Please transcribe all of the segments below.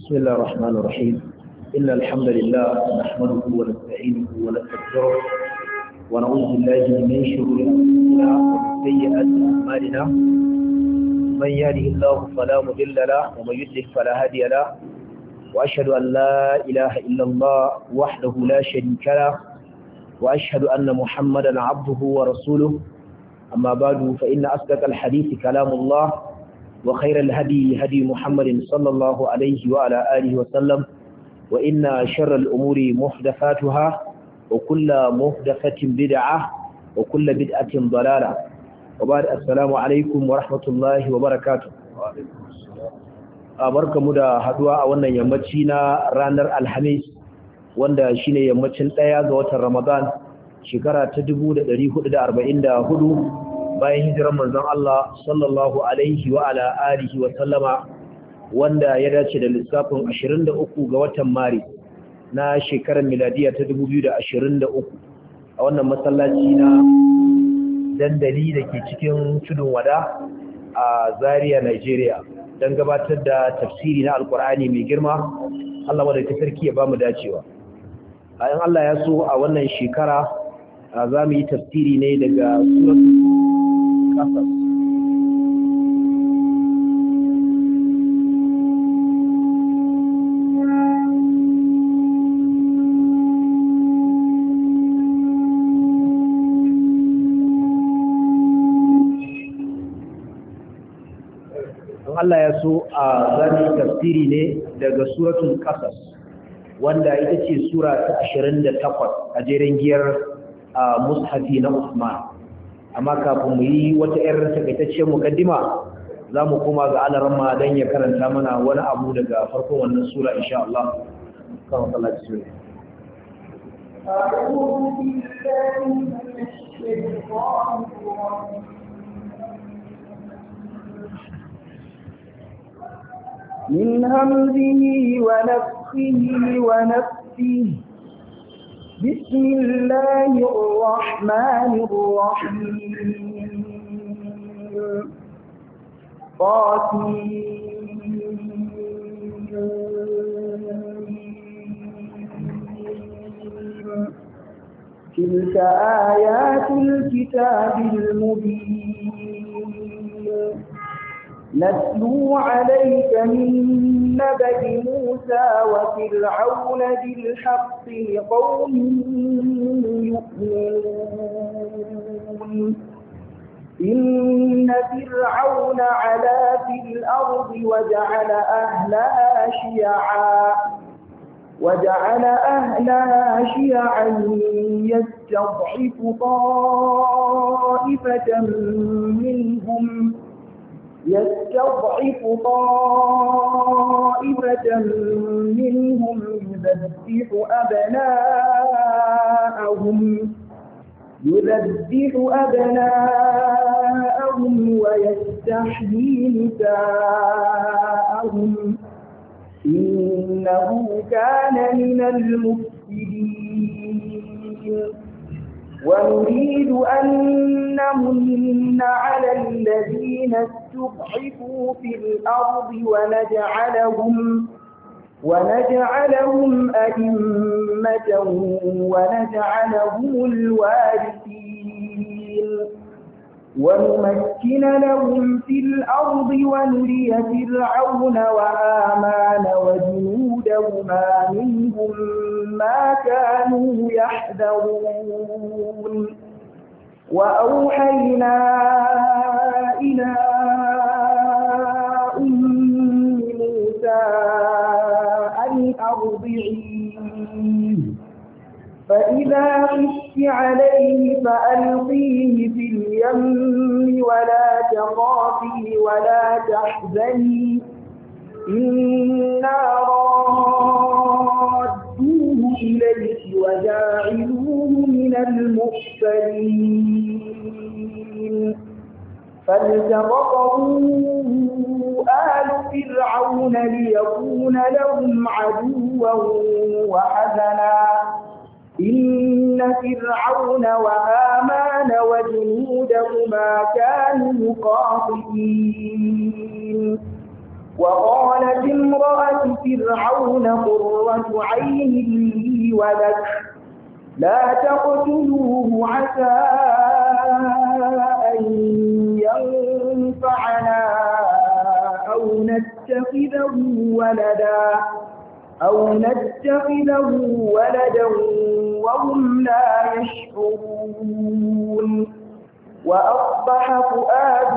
بسم الله الرحمن الرحيم إن الحمد لله نحمده ونستعينه ونستغفره ونعوذ بالله من شرور أنفسنا ومن سيئات أعمالنا من يهده الله فلا مضل له ومن يضلل فلا هادي له وأشهد أن لا إله إلا الله وحده لا شريك له وأشهد أن محمدا عبده ورسوله أما بعد فإن أصدق الحديث كلام الله وخير الهدي هدي محمد صلى الله عليه وعلى آله وسلم وإن شر الأمور محدثاتها وكل محدثة بدعة وكل بدعة ضلالة وبعد السلام عليكم ورحمة الله وبركاته barkamu da haduwa a wannan yammaci na ranar Alhamis wanda shine yammacin 1 ga watan Ramadan shekara ta 1444 bayan hijirar manzon Allah sallallahu alaihi wa ala alihi wa sallama wanda ya dace da lissafin 23 ga watan Maris na shekarar miladiya ta 2023 a wannan masallaci na dandali da ke cikin tudun wada a Zaria, Nigeria don gabatar da tafsiri na Alkur'ani mai girma. Allah wadda sarki ya bamu dacewa. Bayan Allah ya so a wannan shekara za mu yi tafsiri ne daga suratul Qasas. Allah ya so a zani tafsiri ne daga suratul Qasas wanda ita ce sura ta 28 a jerin giyar mushafi na Usman. Amma kafin mu yi wata ƴar takaitaccen mukaddima za mu koma ga alaramma don ya karanta mana wani abu daga farkon wannan sura insha Allah. Kan sallaci sura. أعوذ بالله من الشيطان الرجيم من همزه ونفخه ونفثه بسم الله الرحمن الرحيم تلك آيات الكتاب المبين نتلو عليك من نبأ موسى وفرعون بالحق لقوم يؤمنون إن فرعون علا في الأرض وجعل أهلها شيعا يستضعف طائفة منهم يذبح أبناءهم ويستحيي نساءهم إنه كان من المفسدين ونريد أن نمن على الذين استضعفوا في الأرض ونجعلهم أئمة ونجعلهم الوارثين ونمكن لهم في الأرض ونري فرعون وهامان وجنودهما منهم ما كانوا يحذرون وأوحينا إلى أم موسى أن أرضعيه فإذا خفت عليه فألقيه في اليم ولا تخافي ولا تحزني إنا رادوه إليك وجاعلوه من المرسلين فالتقطه آل فرعون ليكون لهم عدوا وحزنا إن فرعون وهامان وجنودهما كانوا خاطئين وقالت امرأة فرعون قرة عين لي ولك لا تقتلوه عسى أن ينفعنا أو نتخذه ولدا وهم لا يشعرون وأصبح فؤاد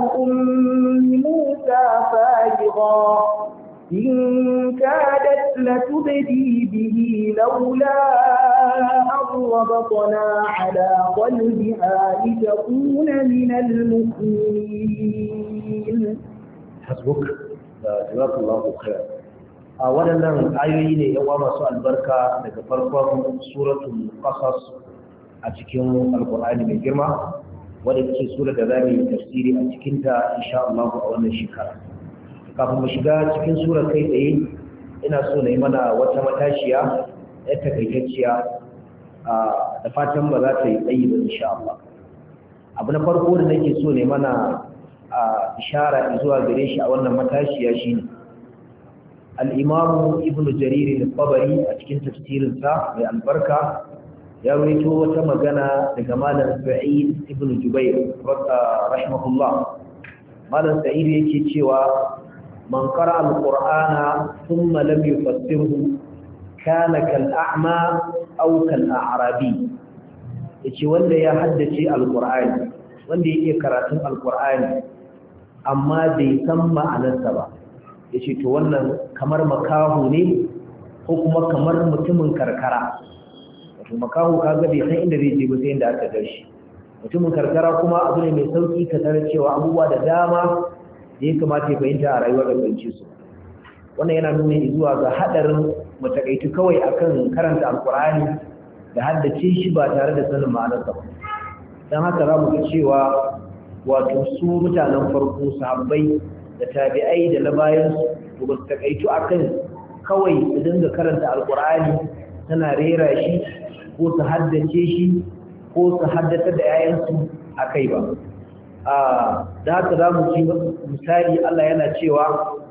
موسى فارغا إن كادت لتبدي به لولا أن ربطنا على قلبها لتكون من المؤمنين. حسبك جزاك الله خير. waɗannan ayoyi ne yawa masu albarka daga farkon suratul qasas a cikin alqur'ani mai girma wadda ke sura da zamu yi tafsiri a cikin ta insha Allah a wannan shekara. Kafin mu shiga cikin sura kai tsaye ina so na yi mana wata matashiya ya takaitacciya da fatan ba za ta yi tsayi ba insha Allah. Abu na farko da nake so ne mana ishara zuwa gare shi a wannan matashiya shine al-Imam Ibn Jarir al-Tabari a cikin tafsirinsa mai albarka ya rawaito wata magana daga Malam Sa'id ibn Jubair rahimahullah. Malam Sa'id yake cewa man qara al-Qur'ana thumma lam yufassirhu kana kal-a'ma aw kal-a'rabi. Yace wanda ya haddace al-Qur'ani, wanda yake karatun al-Qur'ani amma bai san ma'anarsa ba, yace to wannan kamar makahu ne ko kuma kamar mutumin karkara. Wato makahu kaga bai san inda zai je ba sai inda aka gashi. Mutumin karkara kuma abu ne mai sauki ka tarar cewa abubuwa da dama da ya kamata ya fahimta a rayuwar da fahimce su. Wannan yana nuna zuwa ga hadarin mutakaitu kawai akan karanta alkur'ani da haddace shi ba tare da sanin ma'anarsa ba. Dan haka za mu ga cewa wato su mutanen farko sahabbai da tabi'ai da na bayan su ba su takaitu akan kawai su dinga karanta alkur'ani tana rera shi ko su haddace shi ko su haddata da 'ya'yansu a kai ba. Da haka za mu ci misali Allah yana cewa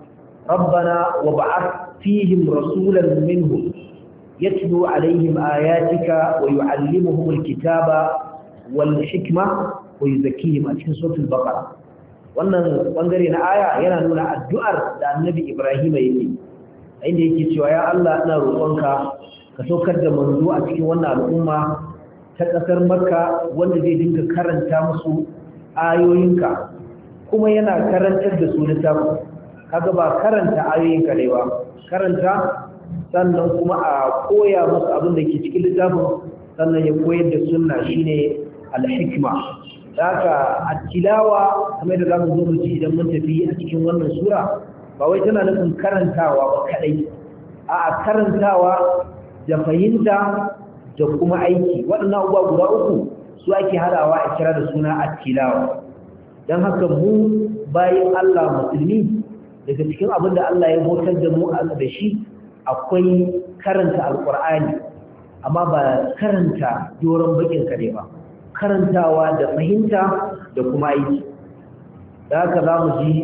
rabbana wa ba'ath fihim rasulan minhum yatlu alaihim ayatika wa yu'allimuhum alkitaba wal hikma wa yuzakkihim a cikin suratul baqara. Wannan bangare na aya yana nuna addu'ar da annabi Ibrahim yake inda yake cewa ya Allah ina roƙonka ka saukar da manzo a cikin wannan al'umma ta ƙasar Makka wanda zai dinga karanta musu ayoyinka kuma yana karantar da su littafin. Kaga ba karanta ayoyinka ne ba, karanta sannan kuma a koya musu abin da ke cikin littafin, sannan ya koyar da sunna shine al-hikma. Haka at-tilawa kamar da zamu zo mu ci idan mun tafi a cikin wannan sura ba wai tana nufin karantawa ba kadai, a karantawa da fahimta da kuma aiki. Waɗannan abubuwa guda uku su ake hadawa a kira da suna at-tilawa. Dan haka mu bayan Allah musulmi daga cikin abin da Allah ya hotar da mu da shi akwai karanta alqur'ani, amma ba karanta doron bakin kare ba, karantawa da fahimta da kuma aiki. Da haka za mu ji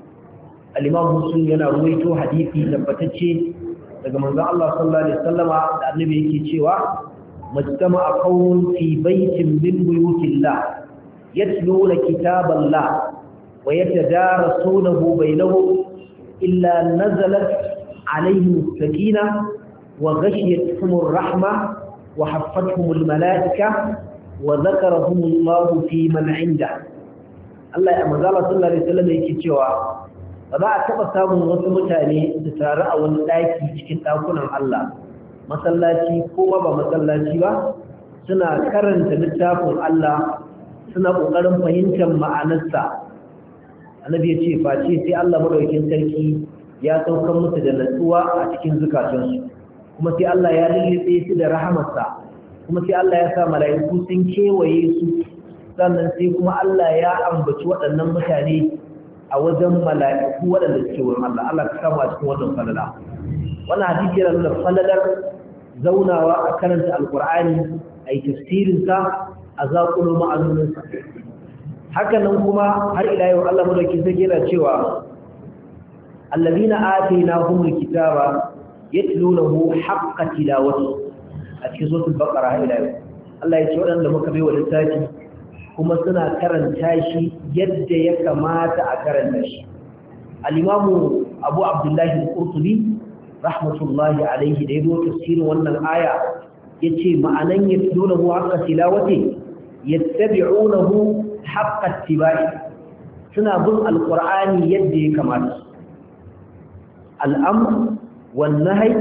al-Imam Muslim yana ruwaito hadisi tabbatacce daga manzon Allah sallallahu alaihi wasallama da annabi yake cewa majtama'a qawmun fi baitin min buyutillah yatluna kitaballah wa yatadarasunahu bainahum illa nazalat alaihim as-sakinah wa ghashiyatuhum ar-rahmah wa haffathum al-malaikah wa dhakarahum Allah fi man 'indah. Allah ya manzo Allah sallallahu alaihi wasallam yake cewa ba za a taɓa samun wasu mutane su taru a wani ɗaki cikin ɗakunan Allah, masallaci ko ba masallaci ba, suna karanta littafin Allah suna ƙoƙarin fahimtar ma'anarsa. Annabi ya ce face sai Allah madaukakin sarki ya saukar musu da natsuwa a cikin zukatansu, kuma sai Allah ya lullube su da rahamarsa, kuma sai Allah ya sa mala'iku sun kewaye su, sannan sai kuma Allah ya ambaci waɗannan mutane a wajen mala'iku waɗanda suke wurin Allah. Allah ka samu a cikin wannan falala. Wannan hadisi yana nuna falalar zaunawa a karanta alkur'ani a yi tafsirinsa a zaƙulo ma'anoninsa. Haka nan kuma har ila yau Allah madauki sai yana cewa allazina atainahumul kitaba yatlunahu haqqa tilawati a cikin suratul baqara ila yau Allah ya ce waɗanda muka bai wa littafi kuma suna karanta shi yadda ya kamata a karanta shi al-imamu Abu Abdullah al-Qurtubi rahmatullahi alaihi da yazo tafsirin wannan aya yace ma'anan yatlunahu haqqa tilawati yattabi'unahu haqqa ittiba'i suna bin alqur'ani yadda ya kamata al-amr wan nahy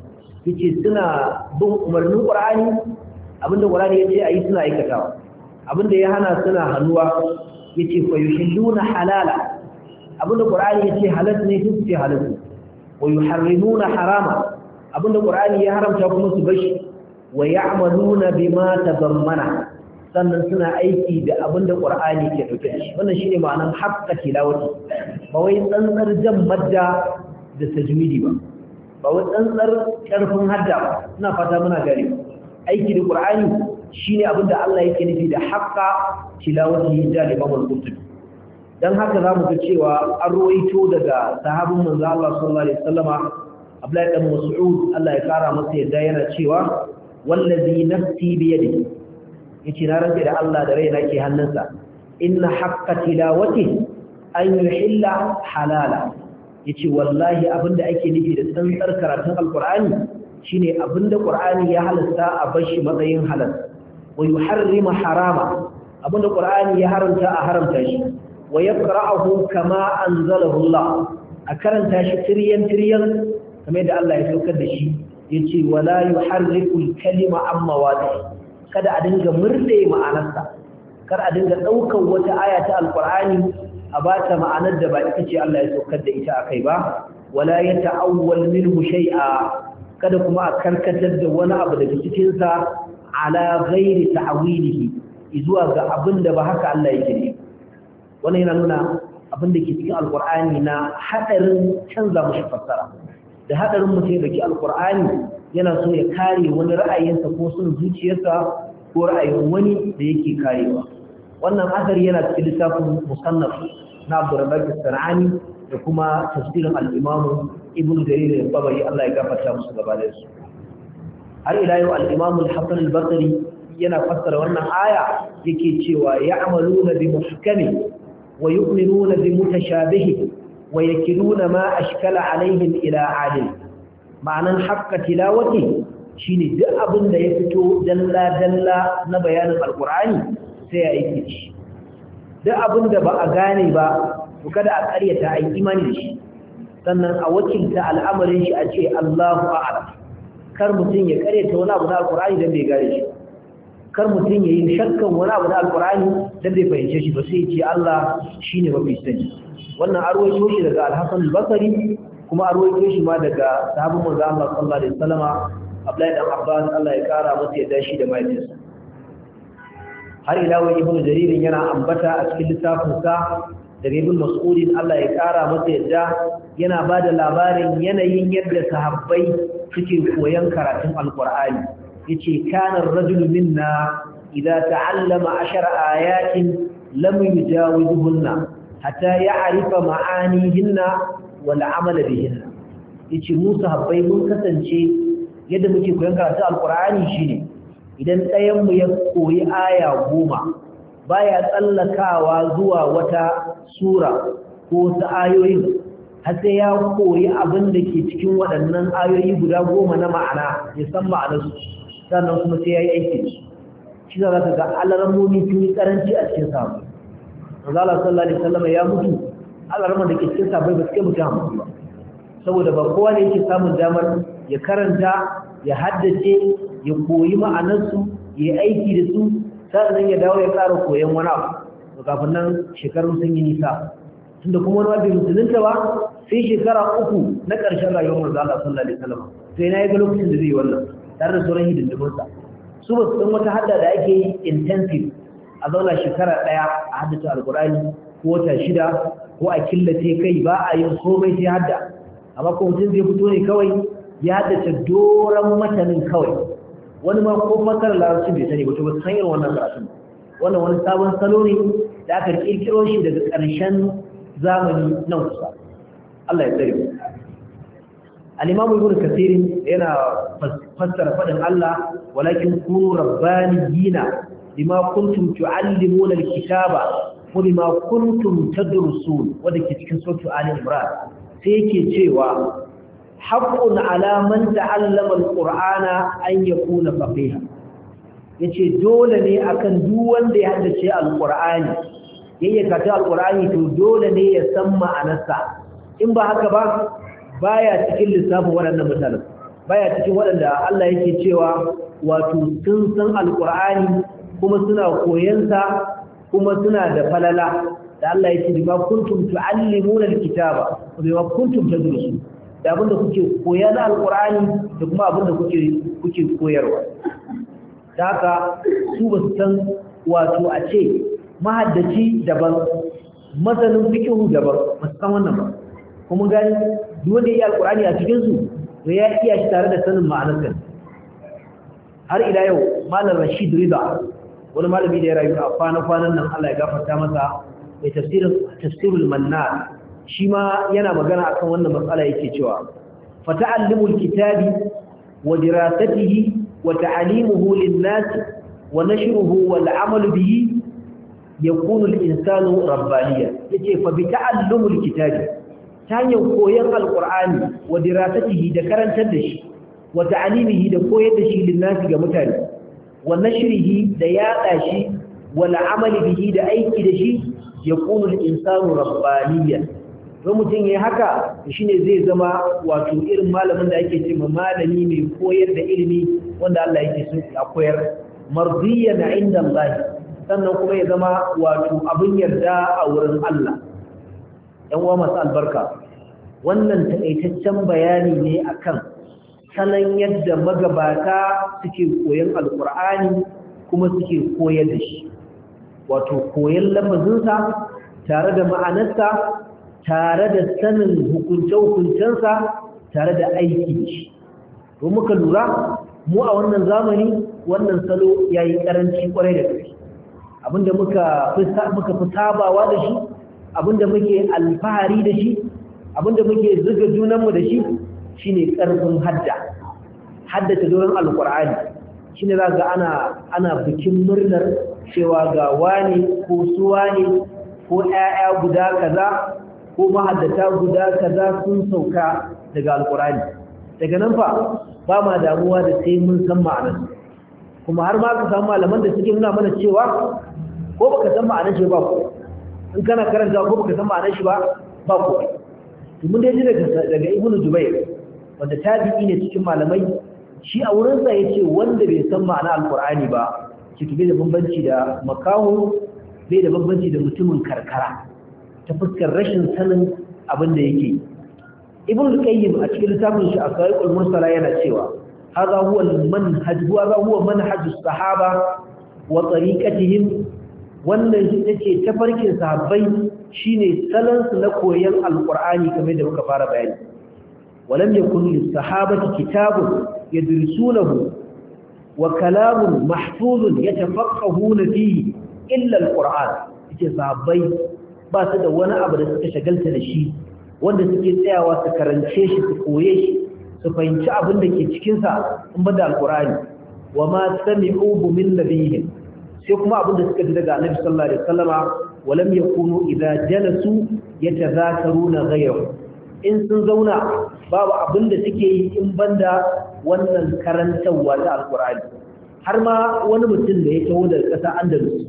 yace suna bin umarnin qur'ani abinda qur'ani yace ayi suna aikatawa abinda ya hana suna hannuwa yace fa yuhilluna halala abinda qur'ani yace halal ne su ce halal wa yuharrimuna harama abinda qur'ani ya haramta kuma su bashi wa ya'maluna bima tadammana sannan suna aiki da abinda qur'ani ke dauke da shi wannan shine ma'anar haqqa tilawati ba wai tsantsar jan madda da tajwidi ba wai tsantsar karfin hadda ba ina fata muna gare aiki da qur'ani shine abinda Allah yake nufi da haqqa tilawati da Imam al-Qurtubi dan haka zamu ga cewa an ruwaito daga sahabin manzo Allah sallallahu alaihi wasallama Abdullahi ibn Mas'ud Allah ya kara masa yadda yana cewa wallazi nafsi bi yadihi yace na rantsa da Allah da raina ke hannunsa inna haqqa tilawati an yuhilla halala yace wallahi abinda ake nufi da tsantsar karatun alqur'ani shine abinda qur'ani ya halasta a bashi matsayin halal wa yuharrima harama abinda qur'ani ya haramta a haramta shi wa yaqra'uhu kama anzalahu Allah a karanta shi tiryan kamar da Allah ya saukar da shi yace wala yuharrikul kalima amma wadi kada a dinga murde ma'anarsa kar a dinga daukar wata aya ta alqur'ani a bata ma'anar da ba ita ce Allah ya saukar da ita akai ba wala yata'awwal minhu shay'a kada kuma a karkatar da wani abu daga cikin sa ala ghairi ta'wilihi zuwa ga abinda ba haka Allah yake ne wannan yana nuna abinda ke cikin alqur'ani na hadarin canza mushi fassara da hadarin mutum da ke alqur'ani yana so ya kare wani ra'ayinsa ko son zuciyarsa ko ra'ayin wani da yake karewa wannan asari yana cikin littafin musannaf na Abdurrazzaq as-Sanani da kuma tafsirin al-Imam Ibn Jarir al-Tabari Allah ya gafarta musu gaba da su har ila yau al-Imam al-Hasan al-Basri yana fassara wannan aya yake cewa ya'maluna bi muhkami wa yu'minuna bi mutashabihi wa yakiluna ma ashkala alaihim ila adil ma'anan haqqa tilawati shine duk abin da ya fito dalla na bayanin alqur'ani sai ya aiki shi duk abin da ba a gane ba to kada a ƙaryata a yi imani da shi sannan a wakilta al'amarin shi a ce Allahu a'lam kar mutum ya ƙaryata wani abu na alqur'ani dan bai gane shi kar mutum ya yi shakkan wani abu na alqur'ani dan bai fahimce shi ba sai ya ce Allah shine mafi sani wannan arwayo shi daga al-Hasan al-Basri kuma arwayo shi ma daga sahabban manzo Allah sallallahu alaihi wasallama Abdullahi dan Abbas Allah ya kara masa yadda shi da mahaifinsa har ila wani Ibn Jarir yana ambata a cikin littafin sa daga Ibn Mas'ud Allah ya kara masa yadda yana bada labarin yanayin yadda sahabbai suke koyon karatun alqur'ani yace kana ar-rajulu minna idza ta'allama 10 ayatin lam yujawizhunna hatta ya'rifa ma'anihinna wal 'amala bihinna yace mu sahabbai mun kasance yadda muke koyon karatu alqur'ani shine idan ɗayan mu ya koyi aya 10 baya tsallakawa zuwa wata sura ko ta ayoyin har sai ya koyi abin da ke cikin waɗannan ayoyi guda 10 na ma'ana ya san ma'anarsu sannan kuma sai ya yi aiki shi za ka ga alarmomi sun yi karanci a cikin sahabbai Allah sallallahu alaihi wasallam ya mutu alarman da ke cikin sahabbai ba su kai mutum ba saboda ba kowa ne yake samun damar ya karanta ya haddace ya koyi ma'anarsu ya yi aiki da su sannan ya dawo ya ƙara koyon wani abu kafin nan shekarun sun yi nisa tunda kuma wani wabin musulunta ba sai shekara 3 na ƙarshen rayuwar manzo Allah sallallahu alaihi wasallam sai na yi ga lokacin da zai yi wannan tare da sauran hidindimunsa su ba su san wata hadda da ake yi intensive a zauna shekara 1 a haddace alkurani ko wata 6 ko a killace kai ba a yin komai sai hadda amma ko mutum zai fito ne kawai ya haddace doron matanin kawai wani ma ko makar larabci bai sani ba to ba san irin wannan karatun wannan wani sabon salo ne da aka kirkiro shi daga ƙarshen zamani nan kusa Allah ya tsare al-Imam Ibn Kathir yana fassara fadin Allah walakin kunu rabbaniyina bima kuntum tu'allimuna al-kitaba wa bima kuntum tadrusun wanda ke cikin sura Ali Imran sai yake cewa haqqun ala man ta'allama al-Qur'ana an yakuna faqiha yace dole ne akan duk wanda ya haddace al-Qur'ani yayin karatu al-Qur'ani to dole ne ya san ma'anarsa in ba haka ba baya cikin lissafin waɗannan mutanen baya cikin waɗanda Allah yake cewa wato sun san al-Qur'ani kuma suna koyansa kuma suna da falala da Allah yake bima kuntum tu'allimuna al-kitaba wa bima kuntum tadrusun da abinda kuke koya na al-Qur'ani da kuma abinda kuke koyarwa da haka su ba su san wato a ce mahaddaci daban masanin fiqhu daban ba su san wannan ba kuma gani duk wanda ya yi al-Qur'ani a cikin su to ya iya shi tare da sanin ma'anarsa har ila yau malam Rashid Rida wani malami da ya rayu a kwana-kwanan nan Allah ya gafarta masa mai tafsirul mannan shi ma yana magana akan wannan matsala yake cewa fata'allimul kitabi wa dirasatihi wa ta'limuhu lin-nas wa nashruhu wal 'amalu bihi yakunu al-insanu rabbaniyan yace fa bi ta'allumul kitabi ta hanyar koyon alqur'ani wa dirasatihi da karantar da shi wa ta'limihi da koyar da shi lin-nas ga mutane wa nashrihi da yada shi wal 'amali bihi da aiki da shi yakunu al-insanu rabbaniyan to mutum yayin haka shine zai zama wato irin malamin da ake cewa malami mai koyar da ilimi wanda Allah yake so a koyar mardiyan inda Allah sannan kuma ya zama wato abin yarda a wurin Allah ɗan uwa masu albarka wannan takaitaccen bayani ne akan salon yadda magabata suke koyon alkur'ani kuma suke koyar da shi wato koyon lafazinsa tare da ma'anarsa tare da sanin hukunce-hukuncensa tare da aiki da shi to muka lura mu a wannan zamani wannan salo ya yi ƙaranci ƙwarai da gaske abinda muka fi sabawa da shi abinda muke alfahari da shi abinda muke zuga junanmu da shi shine ƙarfin haddace doron alƙur'ani shine za ga ana bikin murnar cewa ga wani ko suwa ne ko ƴaƴa guda kaza ko mahaddata guda kaza sun sauka daga alƙur'ani daga nan fa ba ma damuwa da sai mun san ma'anar kuma har ma ka samu malaman da suke nuna mana cewa ko baka san ma'anar shi ba ko in kana karanta ko baka san ma'anar shi ba ko to mun dai ji daga Ibn Jubayr wanda tabi'i ne cikin malamai shi a wurin sa yace wanda bai san ma'anar alqur'ani ba ciki bai da bambanci da makaho bai da bambanci da mutumin karkara ta fuskar rashin sanin abin da yake Ibn al-Qayyim a cikin littafin shi As-Sa'iqul Mursala yana cewa hadha huwa al-manhaj huwa manhaj as-sahaba wa tariqatihim wannan shi take tafarkin sahabbai shine salon su na koyon alqur'ani kamar da muka fara bayani walam yakun lis-sahabati kitabun yadrusunahu wa kalamun mahfuzun yatafaqqahuna fihi illa alqur'an yace sahabbai ba su da wani abu da suka shagalta da shi wanda suke tsayawa su karance shi su koye shi su fahimci abin da ke cikin sa in bada alqur'ani wa ma sami'u min nabiyyin sai kuma abin da suka ji daga annabi sallallahu alaihi wasallama walam yakunu idza jalasu yatazakaruna ghayru in sun zauna babu abin da suke yi in banda wannan karantawa ta alqur'ani har ma wani mutum da ya taho daga ƙasar Andalus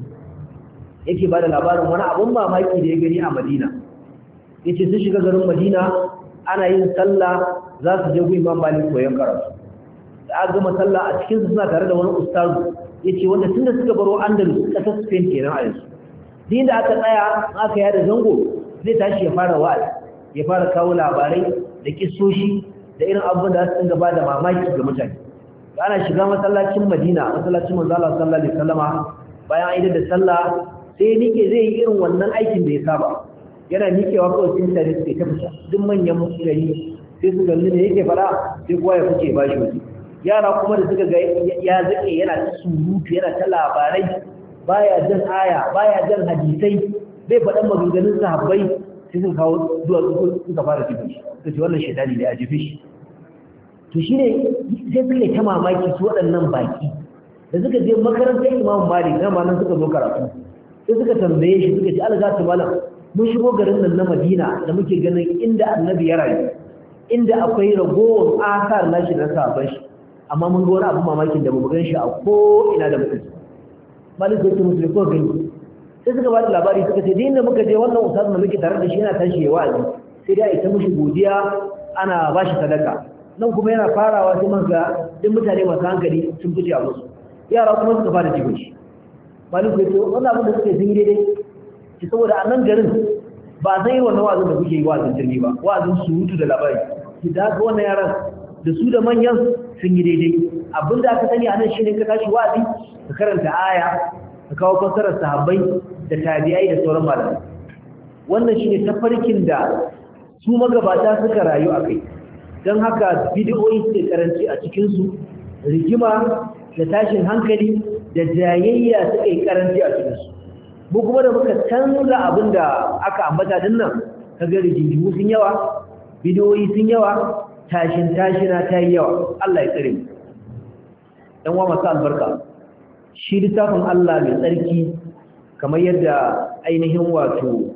yake ba da labarin wani abin mamaki da ya gani a Madina yace sun shiga garin Madina ana yin sallah za su je gun Imam Malik koyon karatu da aka gama sallah a cikin su suna tare da wani ustazu yace wanda tunda suka baro Andalus ƙasar Spain kenan a yanzu din da aka tsaya aka yada zango zai tashi ya fara wa'azi ya fara kawo labarai da kissoshi da irin abubuwan da su dinga ba da mamaki ga mutane ana shiga masallacin Madina masallacin manzo Allah sallallahu alaihi wasallama bayan aidar da sallah sai nike zai yi irin wannan aikin da ya saba yana nikewa kawai sai tare su ta fita duk manyan gari sai su galli ne yake fara sai kowa ya fice ba shi waje yara kuma da suka ga ya zake yana ta surutu yana ta labarai baya jan aya baya jan hadisai bai faɗan maganganun sahabbai sai suka kawo duwatsu suka fara jife shi suka ce wannan shaidani ne a jife shi to shine sai suka yi ta mamaki su waɗannan baki da suka je makarantar Imam Malik dama nan suka zo karatu sai suka tambaye shi suka ce Allah ta malam mun shigo garin nan na Madina da muke ganin inda Annabi ya rayu inda akwai ragowar asar nashi na sahabban shi amma mun ga wani abu mamakin da bamu gan shi a ko ina da muka ji Malik ya ce musu ko gani sai suka ba da labari suka ce din da muka je wannan ustaz da muke tare da shi yana tashi ya wa'azi sai dai a ta mushi godiya ana ba shi sadaka nan kuma yana farawa sai man ga duk mutane masu hankali sun fice a musu yara kuma suka fara jibin shi Malik ya ce wannan abin da suke sun yi daidai ki saboda a nan garin ba zan yi wannan wa'azin da kuke yi wa'azin jirgi ba wa'azin surutu da labari ki da haka wannan yaran da su da manyan sun yi daidai abinda aka sani a nan shine ka tashi wa'azi ka karanta aya ka kawo fassarar sahabbai da tabi'ai da sauran malamai wannan shine tafarkin da su magabata suka rayu a kai don haka bidiyoyi suke karanci a cikinsu rigima da tashin hankali da jayayya suka yi karanci a cikinsu mu kuma da muka canza abin da aka ambata din nan kaga rigingimu sun yawa bidiyoyi sun yawa tashina ta yi yawa Allah ya tsare mu dan wa masu albarka shi littafin Allah mai tsarki kamar yadda ainihin wato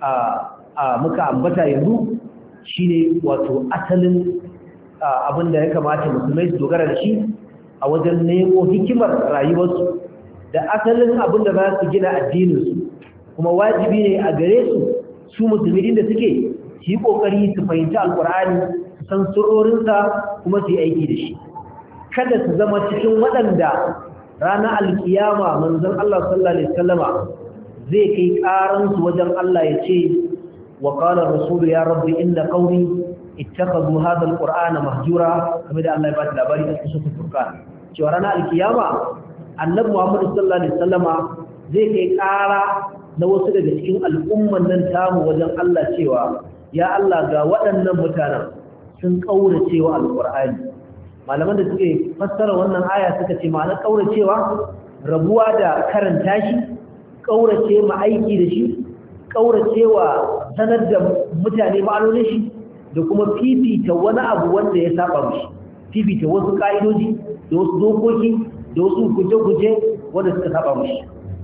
muka ambata yanzu shine wato asalin abin da ya kamata musulmai su dogara da shi a wajen nemo hikimar rayuwarsu da asalin abin da za su gina addininsu kuma wajibi ne a gare su musulmi da suke su yi ƙoƙari su fahimci alƙur'ani su san surorinsa kuma su yi aiki da shi kada su zama cikin waɗanda ranar alkiyama manzon Allah sallallahu alaihi wasallama zai kai ƙaransu wajen Allah ya ce wa qala rasulu ya rabbi inna qawmi ittakhadhu hadha alqur'ana mahjura kamar da Allah ya ba ta labari a cikin Furqan cewa ranar alkiyama annabi Muhammad sallallahu alaihi wasallama zai kai ƙara na wasu daga cikin al'umman nan tamu wajen Allah cewa ya Allah ga waɗannan mutanen sun kauracewa alqur'ani malaman da suke fassara wannan aya suka ce ma'anar kauracewa rabuwa da karanta shi kaurace ma aiki da shi kauracewa sanar da mutane ma'anonin shi da kuma fifita wani abu wanda ya saba mishi fifita wasu ka'idoji da wasu dokoki da wasu guje-guje wanda suka saba mishi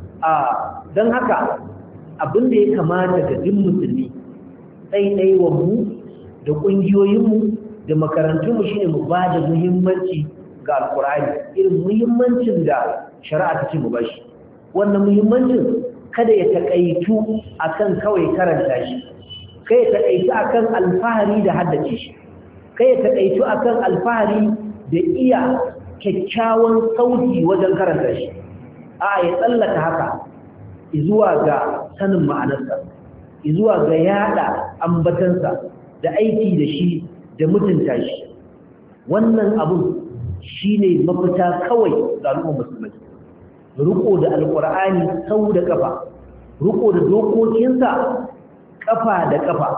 don haka abin da ya kamata ga duk musulmi ɗaiɗaiwan mu da ƙungiyoyinmu da makarantunmu shine mu ba da muhimmanci ga alkur'ani irin muhimmancin da shari'a ta ce mu bashi wannan muhimmancin kada ya takaitu akan kawai karanta shi kai ya takaitu akan alfahari da haddace shi kai ya takaitu akan alfahari da iya kyakkyawan sauti wajen karanta shi a ya tsallaka haka zuwa ga sanin ma'anarsa zuwa ga yada ambatansa da aiki da shi da mutunta shi wannan abun shine mafita kawai ga al'ummar musulmai riko da alqur'ani sau da kafa riko da dokokinsa kafa da kafa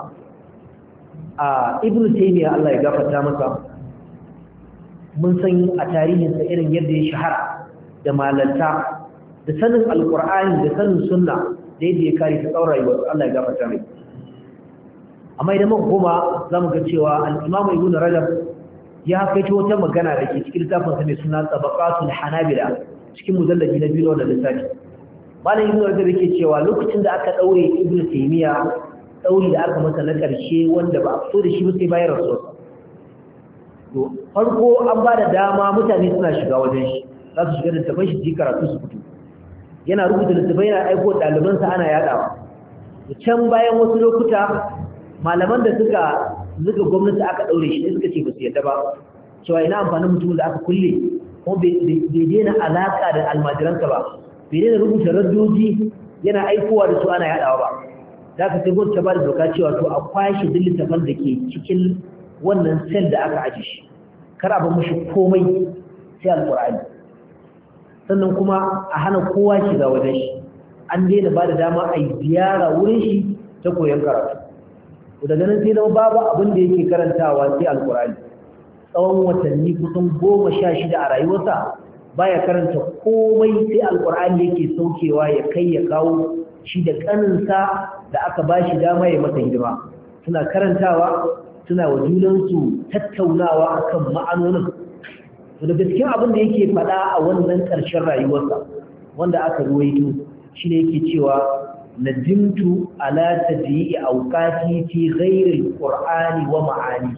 ibnu taymiya Allah ya gafarta masa mun san a tarihinsa irin yadda ya shahara da malanta da sanin alqur'ani da sanin sunna da yadda ya kare ta tsawon rayuwar Allah ya gafarta mai amma idan muka koma zamu ga cewa al-Imam Ibn Rajab ya kaito wata magana da ke cikin littafin sa mai suna Tabaqatul Hanabila cikin mujalladi na biyu da lissafi malam Ibn Rajab yake cewa lokacin da aka daure Ibn Taymiya dauri da aka masa na karshe wanda ba a fito da shi ba sai bayan rasuwa to farko an ba da dama mutane suna shiga wajen shi za su shiga da tafai shi ji karatu su fito yana rubuta littafai yana aiko ɗalibansa ana yaɗawa can bayan wasu lokuta malaman da suka zuga gwamnati aka ɗaure shi suka ce ba su yadda ba cewa ina amfanin mutum da aka kulle kuma bai daina alaƙa da almajiransa ba bai daina rubuta raddoji yana aikowa da su ana yaɗawa ba za ka sai gwamnati ta ba da doka cewa to a kwashe duk littafan da ke cikin wannan sel da aka aji shi kar a ba mushi komai sai alƙur'ani sannan kuma a hana kowa shiga wajen shi an daina ba da dama a yi ziyara wurin shi ta koyon karatu daga nan sai zama babu abin da yake karantawa sai alkurani tsawon watanni kusan 16 a rayuwarsa baya karanta komai sai alkurani yake saukewa ya kai ya kawo shi da kaninsa da aka bashi dama ya masa hidima suna karantawa suna wa junansu tattaunawa akan ma'anonin daga cikin abin da yake faɗa a wannan ƙarshen rayuwarsa wanda aka ruwaito shine yake cewa nadimtu ala tadyi'i awqati fi ghairi alqur'ani wa ma'ani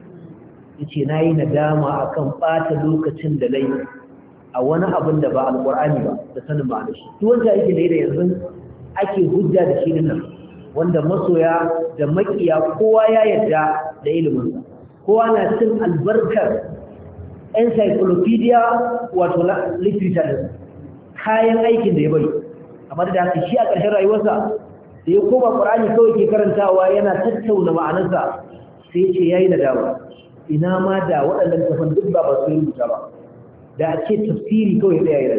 yace nayi nadama akan bata lokacin da nayi a wani abin da ba alqur'ani ba da sanin ma'anar shi duk wanda yake da yanzu ake hujja da shi dinnan wanda masoya da makiya kowa ya yarda da ilimin sa kowa na cin albarkar encyclopedia wato literature kayan aikin da ya bari amma da haka shi a ƙarshen rayuwarsa da ya koma Qur'ani kawai ke karantawa yana tattauna ma'anarsa sai ce yayi nadama ina ma da waɗannan tafan duk ba su rubuta ba da a ce tafsiri kawai da yayi rai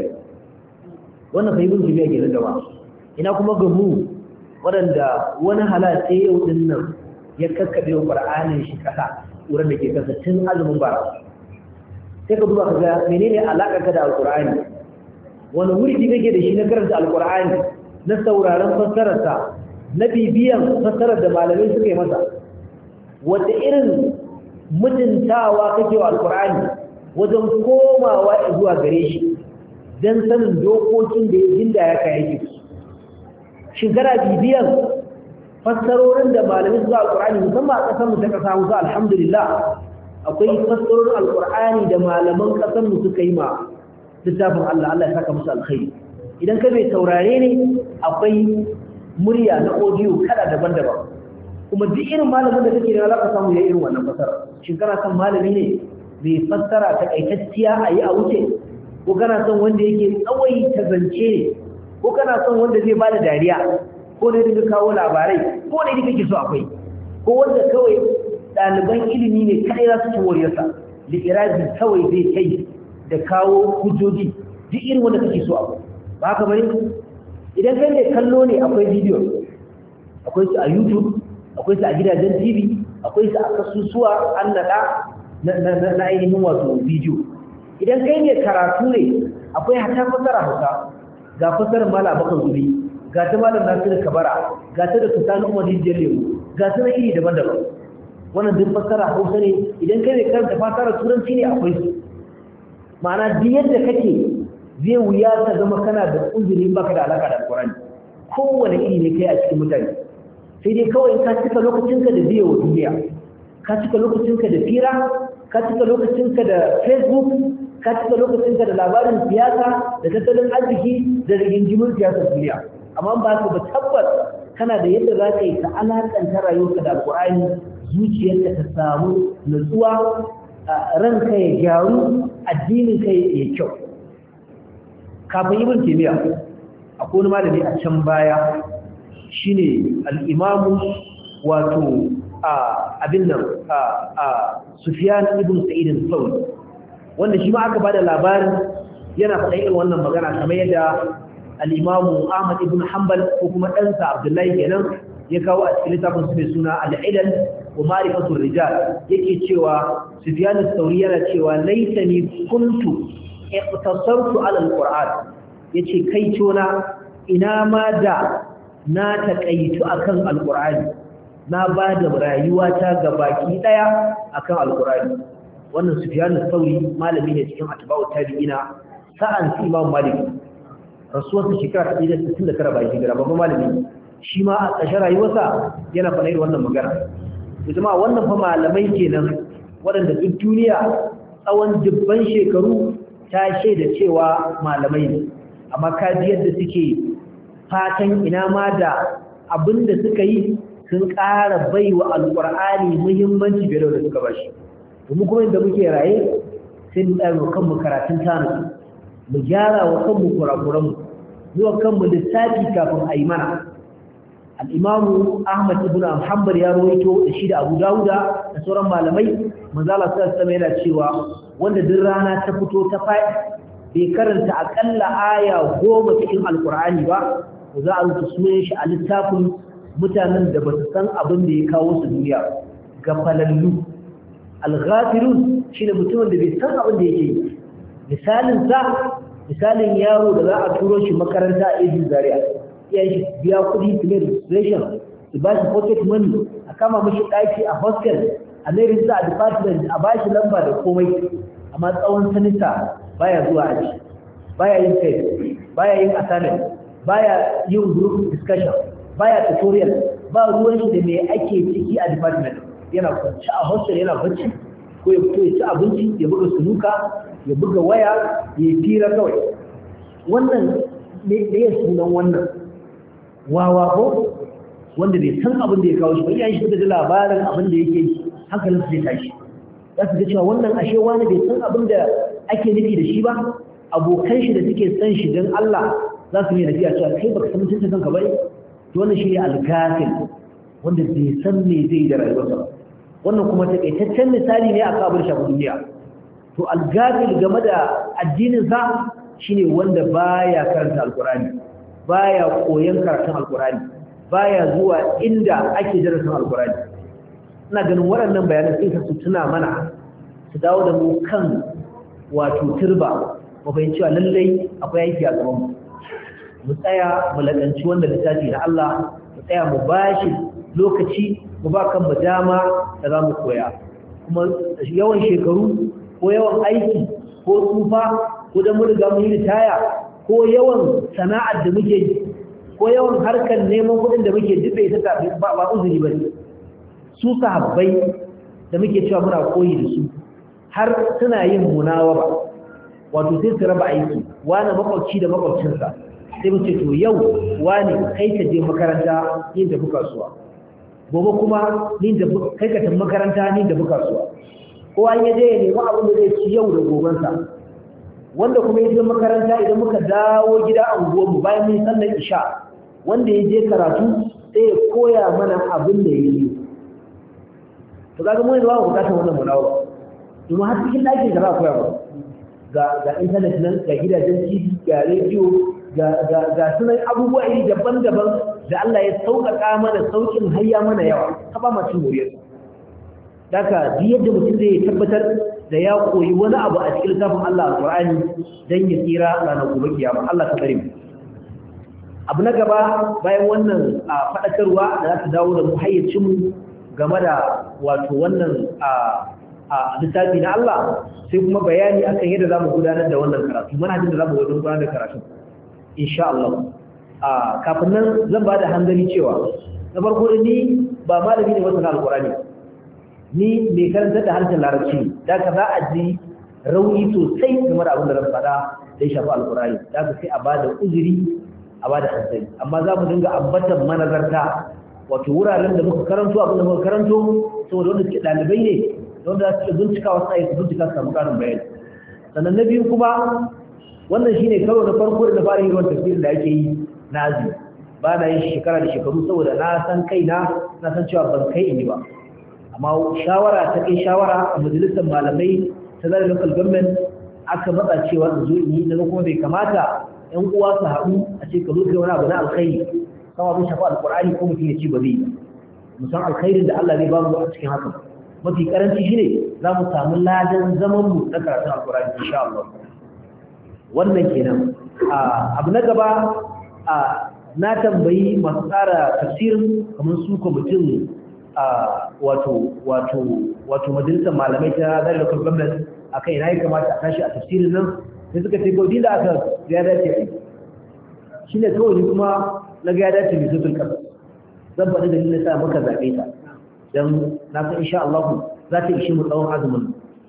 wannan sai mun jiya ke da ba ina kuma ga mu waɗanda wani halal sai yau din nan ya kakkabe Qur'anin shi kasa wurin da ke kasa tun azumin bara sai ka duba ka ga menene alaƙar ka da alƙur'ani wani wurdi kake da shi na karanta alƙur'ani na sauraron fassararsa na bibiyan fassarar da malamai suka yi masa wata irin mutuntawa kake wa alƙur'ani wajen komawa zuwa gare shi don sanin dokokin da ya jinda ya kai yake shin kana bibiyan fassarorin da malamai suka alƙur'ani musamman a ƙasar mu ta ƙasa Hausa alhamdulillah akwai fassarorin alƙur'ani da malaman ƙasar mu suka yi ma littafin Allah Allah ya saka musu alkhairi idan ka bai saurare ne akwai murya na audio kada daban-daban kuma duk irin malamin da kake da alaka samu ya irin wannan fasara shin kana son malami ne bai fassara ta kaitacciya ayi a wuce ko kana son wanda yake tsawai ta zance ne ko kana son wanda zai bada dariya ko ne dinga kawo labarai ko ne dinga kike so akwai ko wanda kawai ɗaliban ilimi ne kai za su ci wariyarsa li'irazi kawai zai kai da kawo hujjoji duk irin wanda kake so abu ba haka bane idan kai ne kallo ne akwai bidiyo akwai su a YouTube akwai su a gidajen TV akwai su a kasusuwa an nada na ainihin wato bidiyo idan kai ne karatu ne akwai hata fasara Hausa ga fasarar Malam Abubakar Zubi ga ta Malam Nasir Kabara ga ta da Sultan Umar Jallewu ga ta iri daban-daban wannan duk fasara Hausa ne idan kai ne karanta fasara Turanci ne akwai su ma'ana duk yadda kake zai wuya ta zama kana da uzuri baka da alaka da Qur'ani kowane iri ne kai a cikin mutane sai dai kawai in ka cika lokacinka da biyo duniya ka cika lokacinka da fira ka cika lokacinka da Facebook ka cika lokacinka da labarin siyasa da tattalin arziki da rigingimin siyasar duniya amma ba ka ba tabbas kana da yadda za ka yi ta alakanta rayuwarka da Qur'ani zuciyarka ta samu nutsuwa ranka ya gyaru addinin kai ya kyau kafin ibn taymiya akwai wani malami a can baya shine al-imam wato abin nan Sufyan ibn Sa'id al-Thawri wanda shi ma aka bada labarin yana faɗa irin wannan magana kamar yadda al-imam Ahmad ibn Hanbal ko kuma ɗansa Abdullahi kenan ya kawo a cikin littafin su mai suna al-Ilal wa Ma'rifatur Rijal yake cewa Sufyan al-Thawri yana cewa laitani kuntu iqtasartu ala al-Qur'an yace kai tona ina ma da na takaitu akan al-Qur'ani na bada rayuwata gabaki daya akan al-Qur'ani wannan Sufyan al-Thawri malami ne cikin atba'u tabi'ina sa'an Imam Malik rasuwarsa shekara 169 bayan hijira babban malami shi ma a ƙarshen rayuwarsa yana faɗa irin wannan magana kuma wannan fa malamai kenan waɗanda duk duniya tsawon dubban shekaru ta shaida cewa malamai ne amma kaji yadda suke fatan ina ma da abinda suka yi sun ƙara baiwa alƙur'ani muhimmanci fiye da suka bashi domin kuma inda muke raye sai mu tsaya wa kanmu karatun tanu mu gyara wa kanmu kurakuranmu zuwa kanmu lissafi kafin a yi mana al'imamu Ahmad ibn Hanbal ya rawaito da shi da Abu Dawuda da sauran malamai manzala sallallahu alaihi yana cewa wanda duk rana ta fito ta faɗi bai karanta akalla aya 10 cikin alkur'ani ba za a rubuta sunan shi a littafin mutanen da ba su san abin da ya kawo su duniya ga falallu al-ghafirun shine mutumin da bai san abin da yake yi misalin yaro da za a turo shi makaranta a Ejin Zaria iyayen shi biya kuɗi su mai registration su ba shi pocket money a kama mashi ɗaki a hostel a mai rinsa a department a ba shi lamba da komai amma tsawon sanita baya zuwa aji baya yin test baya yin assignment baya yin group discussion baya tutorial ba ruwan shi da me ake ciki a department yana kwanci a hostel yana bacci ko ya fito ya ci abinci ya buga sunuka ya buga waya ya tira kawai wannan ne da ya sunan wannan wawa ko wanda bai san abin da ya kawo shi ba yayin shi da labarin abin da yake hankalin su zai tashi za su ga cewa wannan ashe wani bai san abin da ake nufi da shi ba abokan shi da suke san shi don Allah za su yi nafiya cewa kai baka san mutuncin kanka bane to wannan shi ne alkafir wanda bai san me zai da rayuwarsa wannan kuma takaitaccen misali ne a kabar shafi duniya to algafil game da addinin sa shine wanda baya karanta alqurani baya koyon karatun alqurani baya zuwa inda ake darasin alqurani ina ganin waɗannan bayanan sai su tuna mana su dawo da mu kan wato turba mu fahimci cewa lallai akwai aiki a gaban mu tsaya mu ladanci wanda littafi na Allah mu tsaya mu bashi lokaci mu ba kan mu dama da za mu koya kuma yawan shekaru ko yawan aiki ko tsufa ko da mun riga mun yi ritaya ko yawan sana'ar da muke yi ko yawan harkar neman kuɗin da muke dube ta ba uzuri ba ne su sahabbai da muke cewa muna koyi da su har suna yin munawaba wato sai su raba aiki wani makwabci da makwabcinsa sai mu ce to yau wani kai ka je makaranta yin tafi kasuwa gobe kuma kai ka tafi makaranta yin tafi kasuwa kowa ya je ya nemi abin da zai ci yau da gobensa wanda kuma ya je makaranta idan muka dawo gida a unguwarmu bayan mun sallar isha wanda ya je karatu sai ya koya mana abin da ya yi to kaga mun da babu bukatar wannan munawa domin har cikin ɗakin da za a koya ba ga intanet nan ga gidajen TV ga rediyo ga sunan abubuwa iri daban-daban da Allah ya sauƙaƙa mana sauƙin hayya mana yawa ka ba masu moriyar daga duk yadda mutum zai tabbatar da ya koyi wani abu a cikin littafin Allah Al-Qur'ani dan ya tsira ranar gobe kiyama Allah ta kare mu abu na gaba bayan wannan faɗakarwa da za ta dawo da mu hayyacin mu game da wato wannan a littafi na Allah sai kuma bayani akan yadda zamu gudanar da wannan karatu manhajin da zamu gudanar da karatu insha Allah kafin nan zan ba da hanzari cewa na farko ni ba malami ne wannan alqur'ani ni mai karanta da harshen larabci da ka za a ji rauni sosai game da abin da zan faɗa da ya shafi alqur'ani da ka sai a ba da uzuri a ba da hanzari amma za mu dinga ambatan manazarta wato wuraren da muka karanto abin da muka karanto saboda wanda suke ɗalibai ne wanda za su bincika wasu ayyuka bincika su samu ƙarin bayani sannan na biyu kuma wannan shine karo na farko da na fara yin wannan tafsirin da ake yi na azumi ba na yin shekara da shekaru saboda na san kaina na san cewa ban kai in yi ba amma shawara ta kai shawara a majalisar malamai ta zara local government aka matsa cewa in zo in yi na kuma bai kamata ƴan uwa su haɗu a ce ka zo kai wani abu na alkhairi kama abin shafa alƙur'ani ko mutum ya ci ba zai yi musan alkhairin da Allah zai ba mu a cikin haka mafi karanci shine za mu samu ladan zaman mu na karatun alƙur'ani insha Allah wannan kenan abu na gaba na tambayi masu tsara tafsirin kamar su kwamitin wato majalisar malamai ta zai local government a kai na yi kamata a tashi a tafsirin nan sai suka ce gaudi da aka ya dace a yi shi ne kawai kuma na ga ya dace mai sutun kasa zan faɗi da nuna sa muka zaɓe ta don na san insha Allah za ta ishi mu tsawon azumin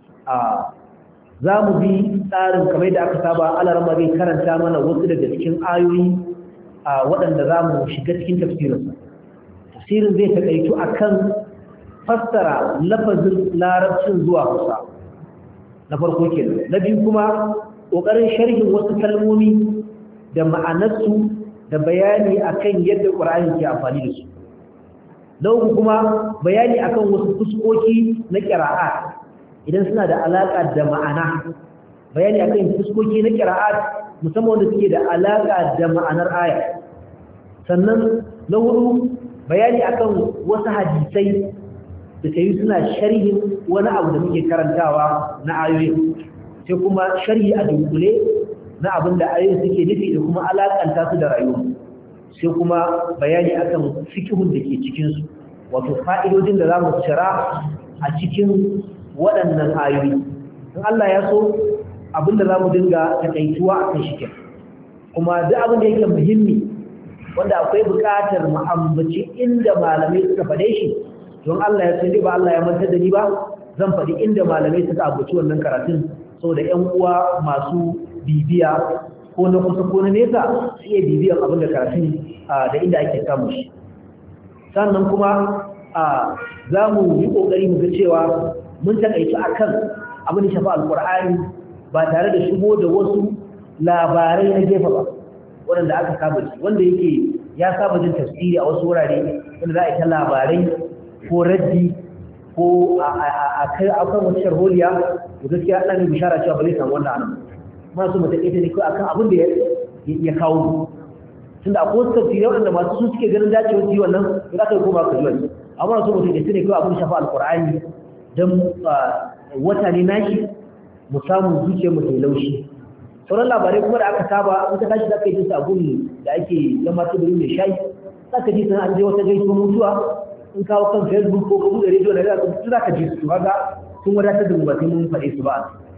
za mu bi tsarin kamar da aka saba alarma zai karanta mana wasu daga cikin ayoyi waɗanda za mu shiga cikin tafsirinsa tafsirin zai taƙaitu a kan fassara lafazin larabcin zuwa kusa na farko kenan na biyu kuma ƙoƙarin sharhin wasu kalmomi da ma'anarsu da bayani akan yadda ƙur'ani ke amfani da su na uku kuma bayani akan wasu fuskoki na ƙira'a idan suna da alaƙa da ma'ana bayani akan fuskoki na ƙira'a musamman wanda suke da alaƙa da ma'anar aya sannan na hudu bayani akan wasu hadisai da tayi suna sharhin wani abu da muke karantawa na ayoyin sai kuma sharhi a dunkule na abin da ayoyin suke nufi da kuma alaƙanta su da rayuwa sai kuma bayani akan fiqhun da ke cikin su wato fa'idodin da zamu cira a cikin waɗannan ayoyi in Allah ya so abinda zamu dinga takaituwa akan shi kuma duk abin da yake muhimmi wanda akwai buƙatar mu ambaci inda malamai suka faɗe shi don Allah ya san ba Allah ya mantar da ni ba zan faɗi inda malamai suka ambaci wannan karatun saboda ƴan uwa masu bibiya ko na kusa ko na nesa su iya bibiyan abin da karatun da inda ake samu shi sannan kuma za mu yi ƙoƙari mu ga cewa mun taƙaitu akan abin da shafa alƙur'ani ba tare da shigo da wasu labarai na gefe ba waɗanda aka saba ji wanda yake ya saba jin tafsiri a wasu wurare wanda za a yi ta labarai ko raddi ko a kan wata sharholiya to gaskiya ana mai bishara cewa ba zai samu wannan anan masu mataƙaita ne kawai akan abin da ya kawo tunda akwai wasu tafsirai waɗanda masu su suke ganin dacewar ji wannan to za ka yi koma ka ji wani amma su mataƙaita ne kawai abin da shafa alƙur'ani don wata ne nashi mu samu zuciyar mu ta laushi sauran labarai kuma da aka saba in ka tashi za ka yi jinsu a gun da ake yamma ta bari mai shayi za ka ji sun an je wata gaisuwa mutuwa in kawo kan facebook ko ka buɗe rediyo na za ka ji su haka sun wadatar da mu ba sai mun faɗe su ba